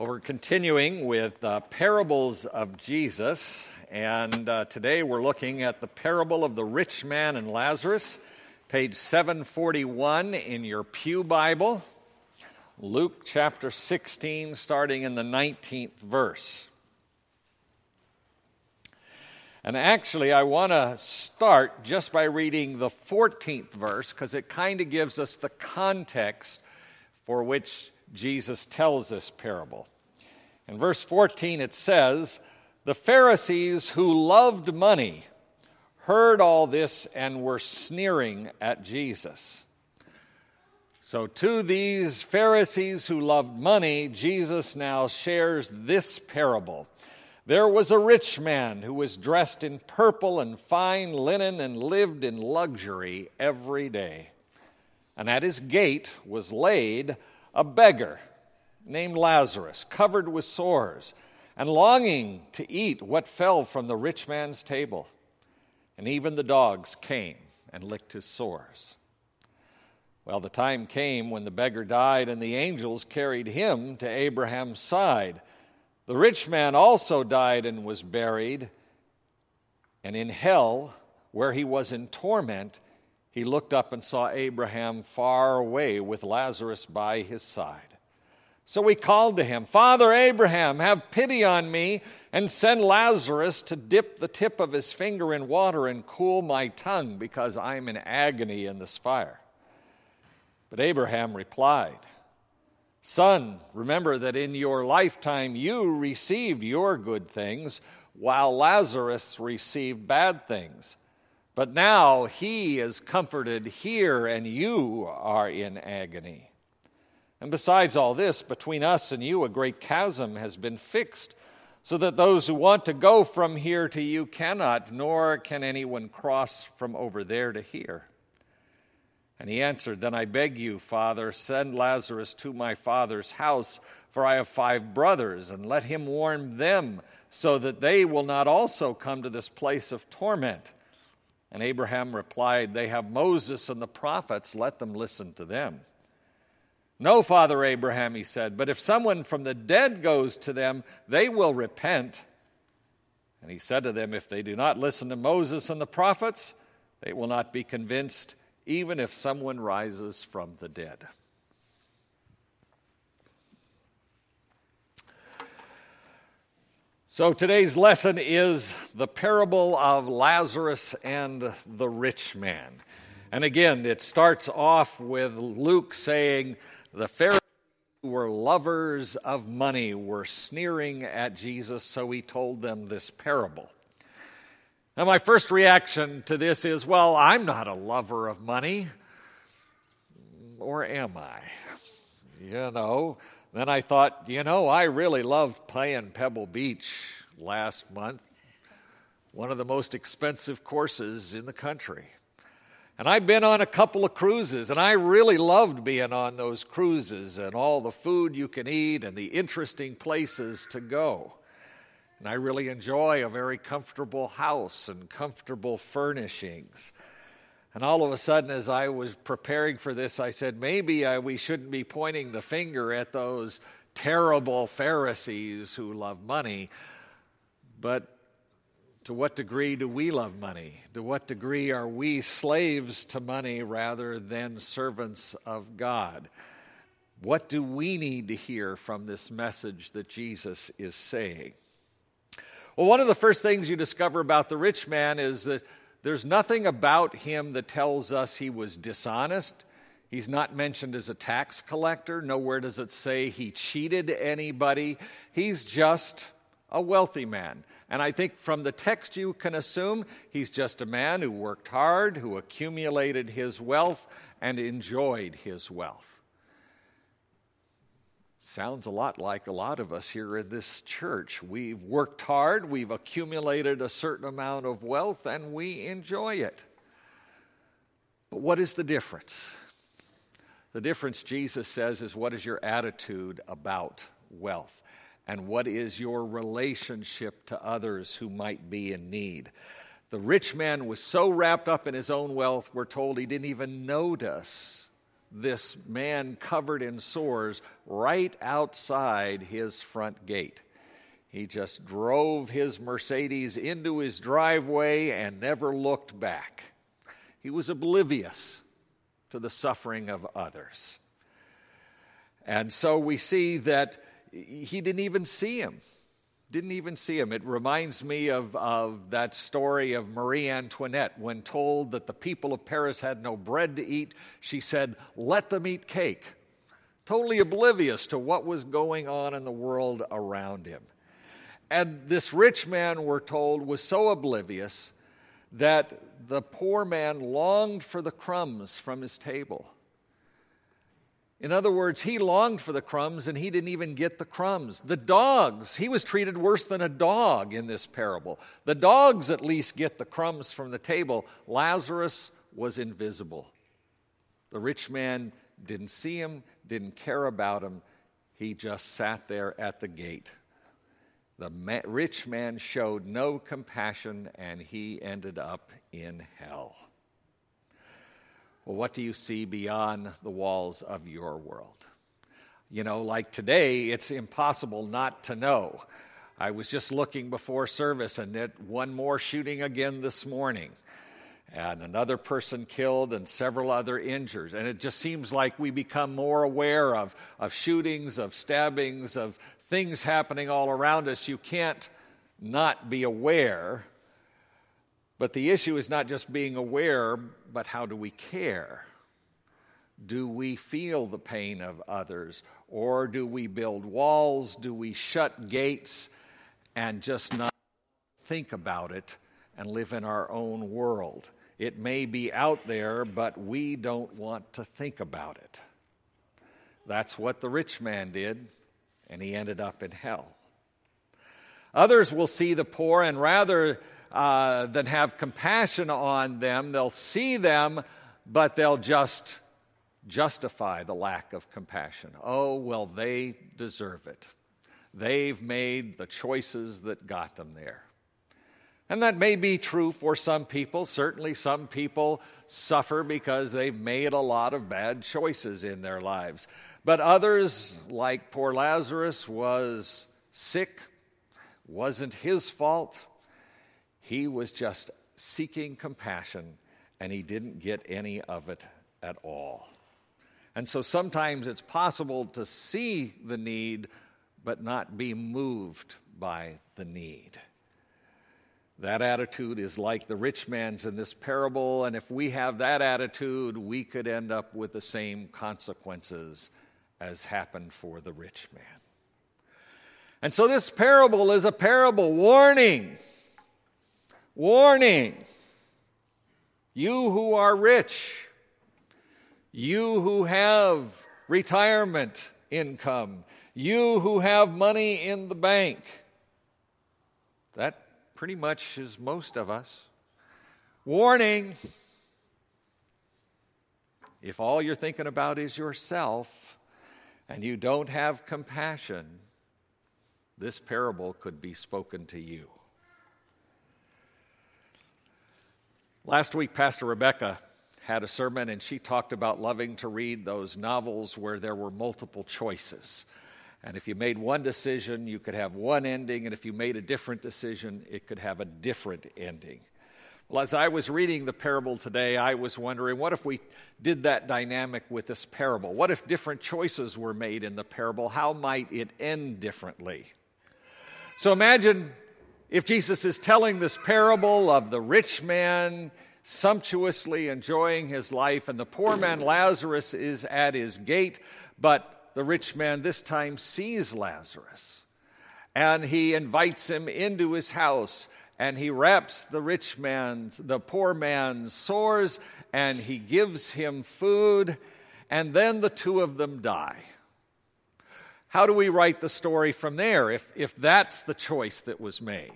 Well, we're continuing with parables of Jesus, and today we're looking at the parable of the rich man and Lazarus, page 741 in your Pew Bible, Luke chapter 16, starting in the 19th verse. And actually, I want to start just by reading the 14th verse, because it kind of gives us the context for which Jesus tells this parable. In verse 14 it says, "The Pharisees who loved money heard all this and were sneering at Jesus." So to these Pharisees who loved money, Jesus now shares this parable. There was a rich man who was dressed in purple and fine linen and lived in luxury every day. And at his gate was laid a beggar named Lazarus, covered with sores, and longing to eat what fell from the rich man's table. And even the dogs came and licked his sores. Well, the time came when the beggar died, and the angels carried him to Abraham's side. The rich man also died and was buried, and in hell, where he was in torment, he looked up and saw Abraham far away with Lazarus by his side. So he called to him, "Father Abraham, have pity on me and send Lazarus to dip the tip of his finger in water and cool my tongue, because I'm in agony in this fire." But Abraham replied, "Son, remember that in your lifetime you received your good things, while Lazarus received bad things. But now he is comforted here, and you are in agony. And besides all this, between us and you a great chasm has been fixed, so that those who want to go from here to you cannot, nor can anyone cross from over there to here." And he answered, "Then I beg you, Father, send Lazarus to my father's house, for I have 5 brothers, and let him warn them, so that they will not also come to this place of torment." And Abraham replied, "They have Moses and the prophets, let them listen to them." "No, Father Abraham," he said, "but if someone from the dead goes to them, they will repent." And he said to them, "If they do not listen to Moses and the prophets, they will not be convinced, even if someone rises from the dead." So today's lesson is the parable of Lazarus and the rich man. And again, it starts off with Luke saying the Pharisees who were lovers of money were sneering at Jesus, so he told them this parable. Now, my first reaction to this is, well, I'm not a lover of money, or am I? Then I thought, I really loved playing Pebble Beach last month, one of the most expensive courses in the country. And I've been on a couple of cruises, and I really loved being on those cruises and all the food you can eat and the interesting places to go. And I really enjoy a very comfortable house and comfortable furnishings. And all of a sudden, as I was preparing for this, I said, maybe we shouldn't be pointing the finger at those terrible Pharisees who love money. But to what degree do we love money? To what degree are we slaves to money rather than servants of God? What do we need to hear from this message that Jesus is saying? Well, one of the first things you discover about the rich man is that there's nothing about him that tells us he was dishonest. He's not mentioned as a tax collector. Nowhere does it say he cheated anybody. He's just a wealthy man. And I think from the text you can assume he's just a man who worked hard, who accumulated his wealth and enjoyed his wealth. Sounds a lot like a lot of us here in this church. We've worked hard, we've accumulated a certain amount of wealth, and we enjoy it. But what is the difference? The difference, Jesus says, is what is your attitude about wealth? And what is your relationship to others who might be in need? The rich man was so wrapped up in his own wealth, we're told he didn't even notice this man covered in sores right outside his front gate. He just drove his Mercedes into his driveway and never looked back. He was oblivious to the suffering of others. And so we see that he didn't even see him. It reminds me of that story of Marie Antoinette. When told that the people of Paris had no bread to eat, she said, "Let them eat cake." Totally oblivious to what was going on in the world around him. And this rich man, we're told, was so oblivious that the poor man longed for the crumbs from his table. In other words, he longed for the crumbs and he didn't even get the crumbs. The dogs, he was treated worse than a dog in this parable. The dogs at least get the crumbs from the table. Lazarus was invisible. The rich man didn't see him, didn't care about him. He just sat there at the gate. The rich man showed no compassion and he ended up in hell. Well, what do you see beyond the walls of your world? You know, like today, it's impossible not to know. I was just looking before service, and one more shooting again this morning, and another person killed and several other injured. And it just seems like we become more aware of shootings, of stabbings, of things happening all around us. You can't not be aware. But the issue is not just being aware, but how do we care? Do we feel the pain of others? Or do we build walls? Do we shut gates and just not think about it and live in our own world? It may be out there, but we don't want to think about it. That's what the rich man did, and he ended up in hell. Others will see the poor, and rather than have compassion on them, they'll see them, but they'll just justify the lack of compassion. Oh, well, they deserve it. They've made the choices that got them there. And that may be true for some people. Certainly some people suffer because they've made a lot of bad choices in their lives. But others, like poor Lazarus, was sick, wasn't his fault. He was just seeking compassion, and he didn't get any of it at all. And so sometimes it's possible to see the need, but not be moved by the need. That attitude is like the rich man's in this parable, and if we have that attitude, we could end up with the same consequences as happened for the rich man. And so this parable is a parable warning. Warning, you who are rich, you who have retirement income, you who have money in the bank. That pretty much is most of us. Warning, if all you're thinking about is yourself and you don't have compassion, this parable could be spoken to you. Last week, Pastor Rebecca had a sermon, and she talked about loving to read those novels where there were multiple choices. And if you made one decision, you could have one ending, and if you made a different decision, it could have a different ending. Well, as I was reading the parable today, I was wondering, what if we did that dynamic with this parable? What if different choices were made in the parable? How might it end differently? So imagine if Jesus is telling this parable of the rich man sumptuously enjoying his life, and the poor man Lazarus is at his gate, but the rich man this time sees Lazarus, and he invites him into his house, and he wraps the poor man's sores, and he gives him food, and then the two of them die. How do we write the story from there if that's the choice that was made?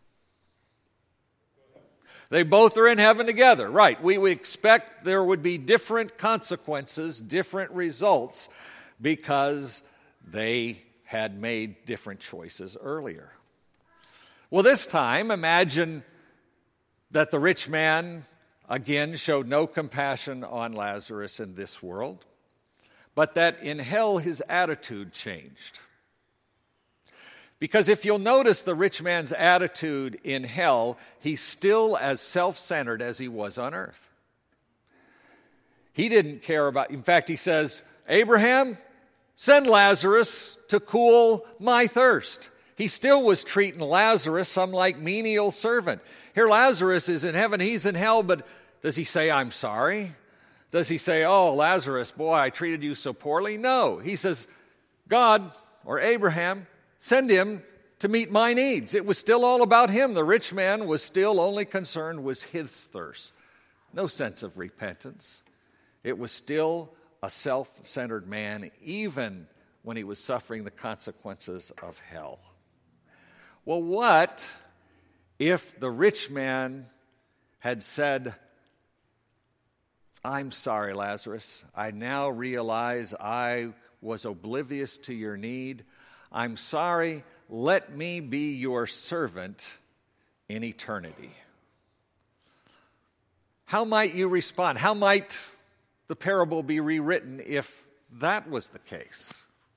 They both are in heaven together, right? We would expect there would be different consequences, different results, because they had made different choices earlier. Well, this time, imagine that the rich man, again, showed no compassion on Lazarus in this world. but that in hell his attitude changed. Because if you'll notice the rich man's attitude in hell, he's still as self-centered as he was on earth. He didn't care about, in fact, he says, Abraham, send Lazarus to cool my thirst. He still was treating Lazarus some like menial servant. Here Lazarus is in heaven, he's in hell, but does he say, I'm sorry? Does he say, oh, Lazarus, boy, I treated you so poorly? No. He says, God, or Abraham, send him to meet my needs. It was still all about him. The rich man was still only concerned with his thirst. No sense of repentance. It was still a self-centered man, even when he was suffering the consequences of hell. Well, what if the rich man had said, I'm sorry, Lazarus. I now realize I was oblivious to your need. I'm sorry. Let me be your servant in eternity. How might you respond? How might the parable be rewritten if that was the case?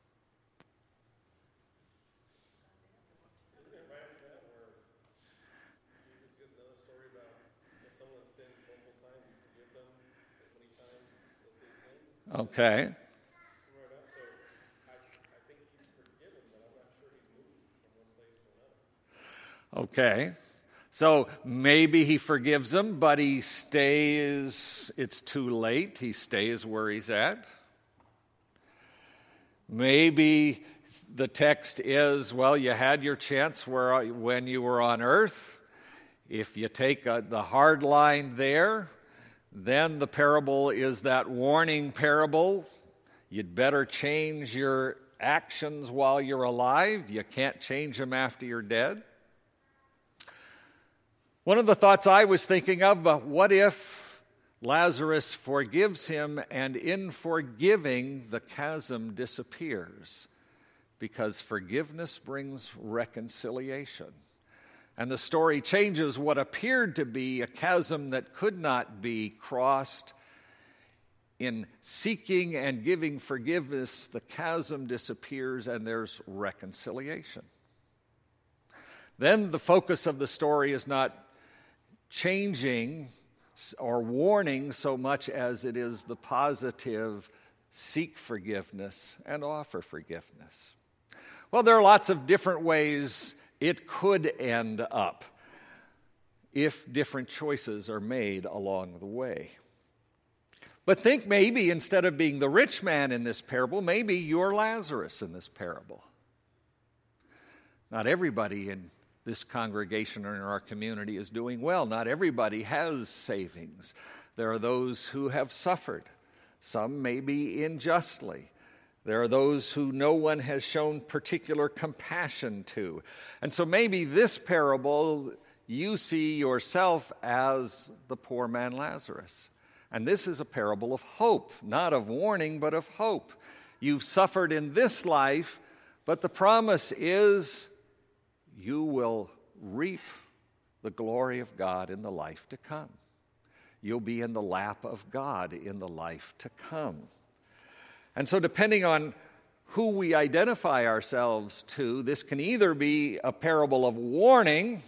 Okay. Okay. So maybe he forgives them, but he stays, it's too late. He stays where he's at. Maybe the text is, well, you had your chance when you were on earth. If you take the hard line there, then the parable is that warning parable. You'd better change your actions while you're alive. You can't change them after you're dead. One of the thoughts I was thinking of, what if Lazarus forgives him, and in forgiving, the chasm disappears? Because forgiveness brings reconciliation. And the story changes what appeared to be a chasm that could not be crossed. In seeking and giving forgiveness, the chasm disappears and there's reconciliation. Then the focus of the story is not changing or warning so much as it is the positive seek forgiveness and offer forgiveness. Well, there are lots of different ways it could end up if different choices are made along the way. But think maybe instead of being the rich man in this parable, maybe you're Lazarus in this parable. Not everybody in this congregation or in our community is doing well. Not everybody has savings. There are those who have suffered, some maybe unjustly. There are those who no one has shown particular compassion to. And so maybe this parable, you see yourself as the poor man Lazarus. And this is a parable of hope, not of warning, but of hope. You've suffered in this life, but the promise is you will reap the glory of God in the life to come. You'll be in the lap of God in the life to come. And so depending on who we identify ourselves to, this can either be a parable of warning,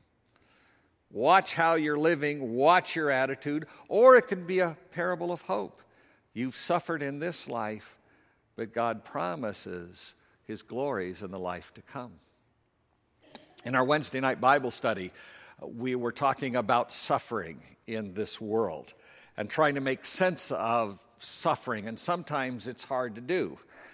watch how you're living, watch your attitude, or it can be a parable of hope. You've suffered in this life, but God promises His glories in the life to come. In our Wednesday night Bible study, we were talking about suffering in this world and trying to make sense of suffering, and sometimes it's hard to do.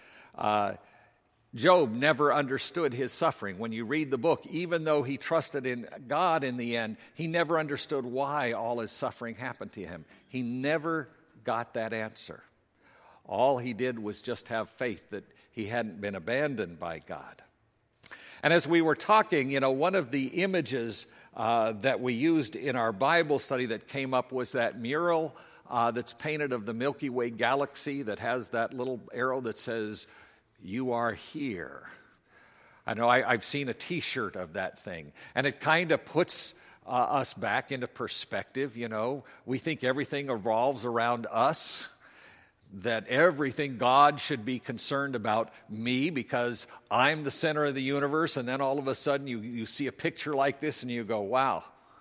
Job never understood his suffering. When you read the book, even though he trusted in God in the end, he never understood why all his suffering happened to him. He never got that answer. All he did was just have faith that he hadn't been abandoned by God. And as we were talking, one of the images that we used in our Bible study that came up was that mural that's painted of the Milky Way galaxy that has that little arrow that says, "You are here." I know I've seen a T-shirt of that thing, and it kind of puts us back into perspective. We think everything revolves around us. that everything God should be concerned about me because I'm the center of the universe, and then all of a sudden you see a picture like this and you go, wow,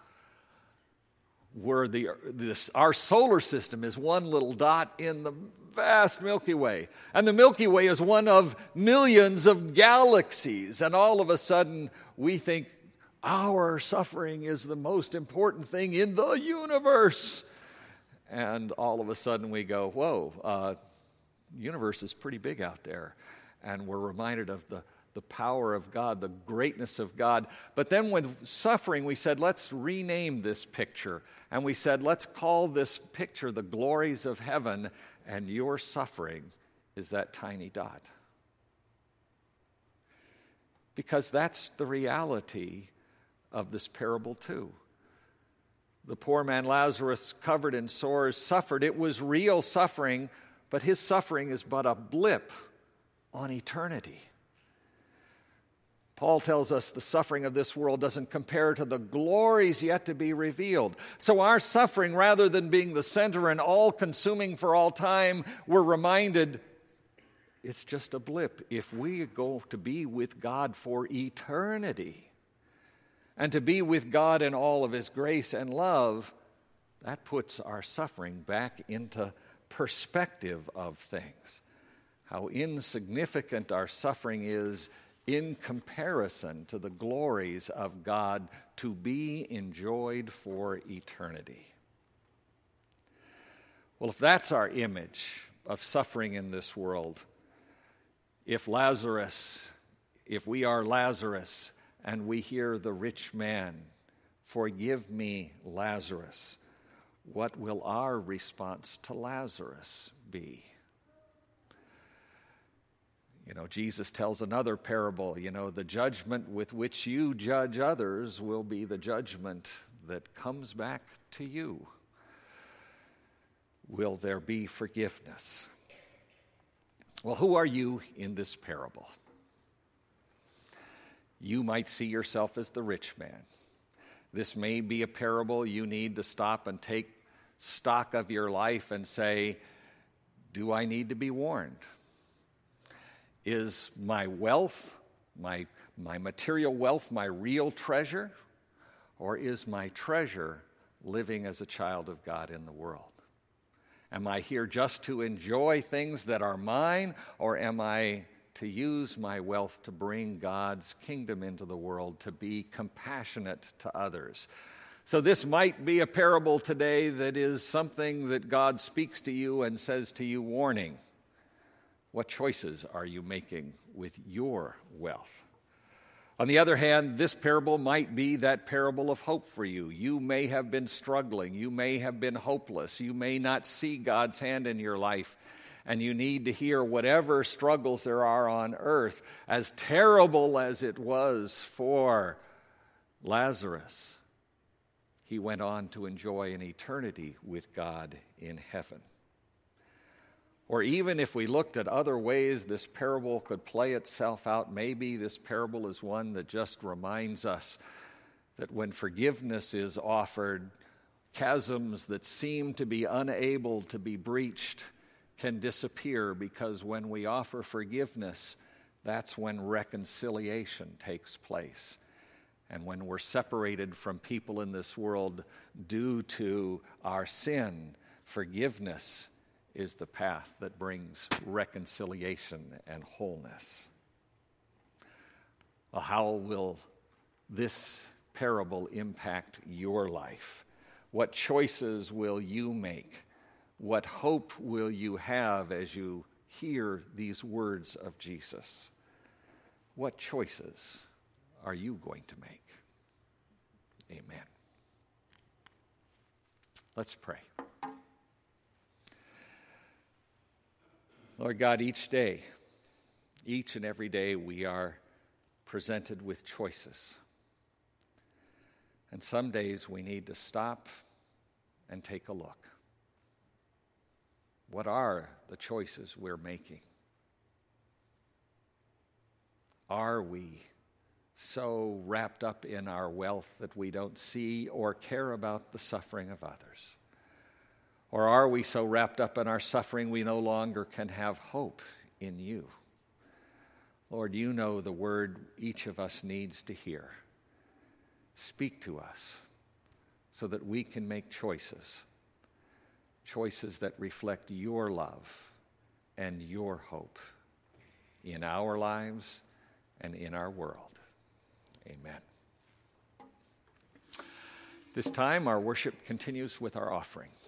our solar system is one little dot in the vast Milky Way. And the Milky Way is one of millions of galaxies. And all of a sudden we think our suffering is the most important thing in the universe. And all of a sudden we go, whoa, the universe is pretty big out there. And we're reminded of the power of God, the greatness of God. But then with suffering, we said, let's rename this picture. And we said, let's call this picture the glories of heaven, and your suffering is that tiny dot. Because that's the reality of this parable too. The poor man Lazarus, covered in sores, suffered. It was real suffering, but his suffering is but a blip on eternity. Paul tells us the suffering of this world doesn't compare to the glories yet to be revealed. So our suffering, rather than being the center and all-consuming for all time, we're reminded it's just a blip if we go to be with God for eternity. And to be with God in all of His grace and love, that puts our suffering back into perspective of things. How insignificant our suffering is in comparison to the glories of God to be enjoyed for eternity. Well, if that's our image of suffering in this world, if we are Lazarus and we hear the rich man, "Forgive me, Lazarus," what will our response to Lazarus be? Jesus tells another parable, the judgment with which you judge others will be the judgment that comes back to you. Will there be forgiveness? Well, who are you in this parable? You might see yourself as the rich man. This may be a parable you need to stop and take stock of your life and say, do I need to be warned? Is my wealth, my material wealth, my real treasure? Or is my treasure living as a child of God in the world? Am I here just to enjoy things that are mine, or am I to use my wealth to bring God's kingdom into the world, to be compassionate to others? So this might be a parable today that is something that God speaks to you and says to you, warning. What choices are you making with your wealth? On the other hand, this parable might be that parable of hope for you. You may have been struggling. You may have been hopeless. You may not see God's hand in your life, and you need to hear whatever struggles there are on earth, as terrible as it was for Lazarus, he went on to enjoy an eternity with God in heaven. Or even if we looked at other ways this parable could play itself out, maybe this parable is one that just reminds us that when forgiveness is offered, chasms that seem to be unable to be breached can disappear, because when we offer forgiveness, that's when reconciliation takes place. And when we're separated from people in this world due to our sin, forgiveness is the path that brings reconciliation and wholeness. Well, how will this parable impact your life? What choices will you make? What hope will you have as you hear these words of Jesus? What choices are you going to make? Amen. Let's pray. Lord God, each and every day, we are presented with choices. And some days we need to stop and take a look. What are the choices we're making? Are we so wrapped up in our wealth that we don't see or care about the suffering of others? Or are we so wrapped up in our suffering we no longer can have hope in you? Lord, you know the word each of us needs to hear. Speak to us so that we can make choices that reflect your love and your hope in our lives and in our world. Amen. This time, our worship continues with our offering.